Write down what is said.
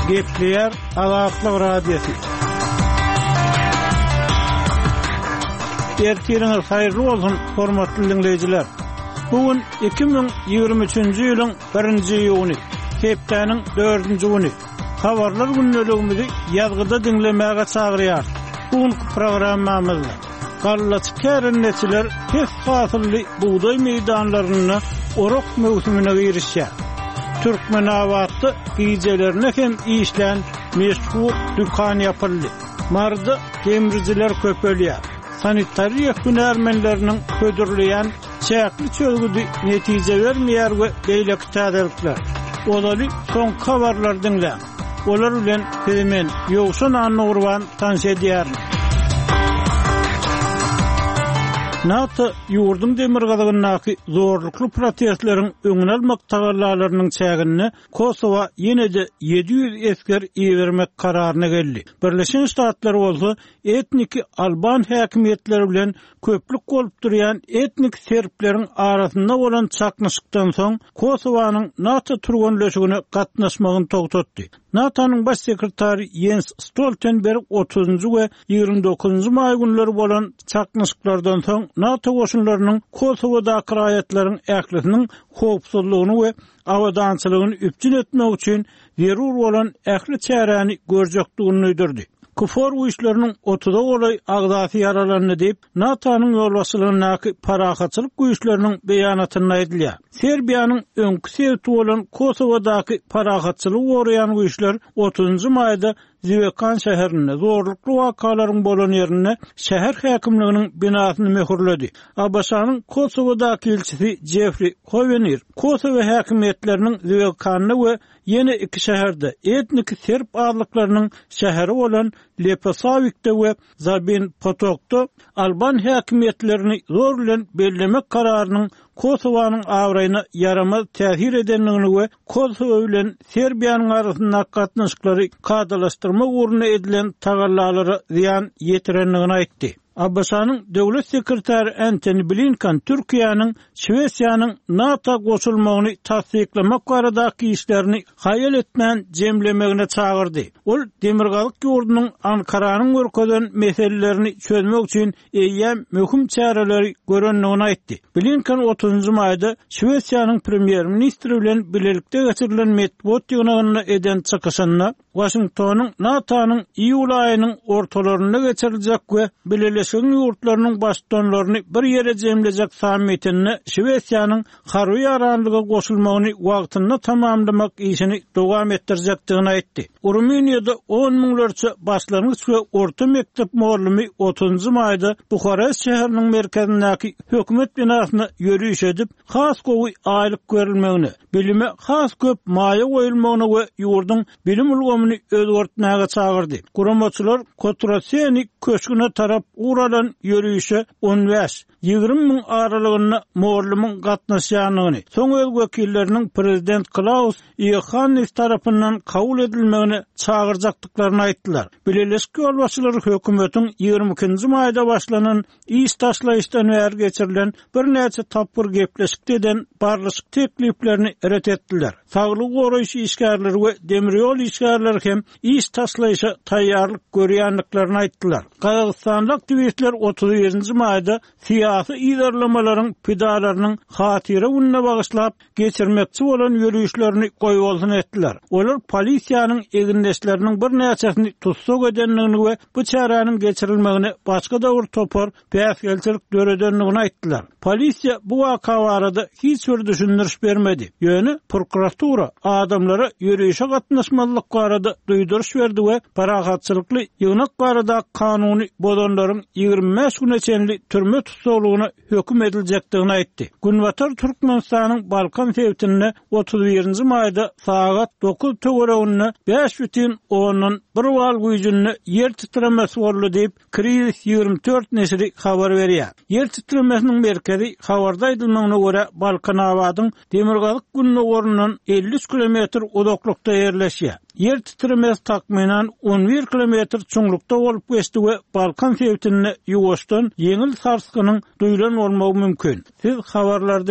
Gepleyer Azatlyk Radiosu. Ertiriniz hayırlı olsun hormatly dinleyijiler. Bugün 2023-nji ýylyň 1-nji ýuny, hepdeniň 4-nji güni. Habarlar günneligimizi ýazgyda dinlemäge çagyrýar. Bugünkü programmamyzda gallaçy kärenneçiler hes fasylly buğday meýdanlaryny orok mewsümine girişýär. Türkmenabatda gijelerine hem işlen meşhur dükkan yapıldı. Marda demirciler köpelýär. Sanitariya hünärmenleriniň ködürleýän çäkli çölgüdi netije bermeýär we beýleki täzelikler. Olaly soň habarlar dinlä. Olar bilen hemen ýogşan anurwan tanşedýär. NATO ýurdum demirgazygynyňky zorlukly protestleriň öňüne almak tagarlalarynyň çägini Kosowa ýene-de 700 esker iýermek kararyna geldi. Birleşen Ştatlar bolsa etnik Alban häkimetleri bilen köplük bolup durýan etnik serpleriň arasynda bolan çaknyşykdan soň Kosowanyň NATO turganlyşygyna gatnaşmagyny togtatdy. NATO'nun baş sekretary Jens Stoltenberg 30-njy we 29-njy may günleri bolan çaknyşyklardan soň NATO goşunlarynyň Kosowadaky raýatlaryň ählisiniň howpsuzlygyny we awadançylygyny üpjün etmek üçin zerur bolan ähli çäräni görjekdigini öýdürdi. Kufor güýçleriniň 30-da golay agdaty ýaralandy diýip NATO'nun ýolbaşçylygynyňky parahatçylyk güýçleriniň beýanatyny aýdylýar. Serbiýanyň öňkü sebäpi bolan Kosowadaky parahatçylyk goraýan güýçler 30-njy maýda Zivekan şäherinde zorlukly wakalaryň bolan ýerine şäher häkimliginiň binasyny möhürledi. Abaşanyň Kosowadaky elçisi Jeffrey Hovenir Kosowa häkimetleriniň Zivekanyny we ýene iki şäherde etnik serb adlyklarynyň şäheri bolan Leposavikde we Zabin Potokda Alban häkimetlerini zor bilen bellemek kararynyň Kosowanyň awraýyna yaramaz täsir edenligini we Kosowa bilen Serbiýanyň arasynda gatnaşyklary kadalaşdyrma uğruna edilen tagarlalary ziyan ýetirenligini aýtdy. Abaşanyň döwlet sekretary Antony Blinken Türkiýanyň Şwesiýanyň NATO goşulmagyny tasdiklamak baradaky işlerini haýal etmän jemlemegine çagyrdy. Ol demirgalyk ýurdunyň Ankaranyň görkezden meselelerini çözmek üçin eýýän möhüm çäreleri görenligini aýtdy. Blinken 30-njy maýda Şwesiýanyň premier ministri bilen bilelikde geçirilen medeniýet ýygynyna eden çykyşyna Washingtonyň NATO'nun iýul aýynyň ortalaryna geçiriljek we Birleşen Ýurtlarynyň başdanlaryny bir ýere jemlejek sammitini Şwesiýanyň harby ýaranlyga goşulmagyny wagtynda tamamlamak işini dowam etdirjekdigini aýtdy. Rumyniýada 10 miňlerçe başlangyç we orta mektep muallimi 30-njy maýda Buxarest şäheriniň merkezindäki hökümet binasyna ýürüýüş edip, has gowy aýlyk berilmegini, bilime has köp maýa goýulmagyny we ýurdun bilim ulgamyny özgertmäge çagyrdy. Guramaçylar Kotraseni köşküne tarap uralan ýürüýüşe 15-20 miň aralygyny muallimyň gatnaşýanyny, soň el wekilleriniň prezident Klaus Iohannis tarapyndan kabul edilmegini çagyrjakdyklaryny aýtdylar. Birleşik ýolbaşçylary hökümetiň 22-nji maýda başlanan iş taşlaýyşdan bäri geçirilen bir näçe tapyr gepleşik eden barlyk tekliplerini ret etdiler. Saglyk goraýşy işgärleri we demirýol işgärleri hem iş taşlaýyşa taýýarlyk görýänliklaryny aýtdylar. Kazakstanly aktivistler 31-nji maýda syýasy iýdarlamalaryň pidalarynyň hatyra gününe bagyşlap geçirmekçi bolan ýürüýüşlerini goýbolsun etdiler. Olar polisiýanyň egindeşleriniň bir näçesini tutsak edenligini we bu çäräniň geçirilmegini başga dowr topar bäsgelçilik döredenligini aýtdylar. Polisiýa bu waka barada hiç bir düşündiriş bermedi. Ýöne prokuratura adamlara ýürüýüşe gatnaşmalyk barada duýduruş berdi we parahatçylykly ýygnak barada kanuny bozanlaryň 25 güne çenli türme tutuklugyna höküm ediljekdigini aýtdy. Günbatar Türkmenistanyň Balkan sewtine 31-nji maýda saat 9 töwereginde 5,10 bir wal güýjünde ýer titremesi boldy diýip Kriz 24 nesri habar berýär. Yer titremesiniň merkezi habarda aýdylmagyna görä Balkanabadyň demirgalyk gününe ornundan 50 kilometr uzaklykda ýerleşýär. Yer titremesi takminan 11 kilometr çoňlukda bolup geçdi we Balkan sewtine ýuwaşdan ýeňil sarskynyň duýulan bolmagy mümkin. Siz habarlarda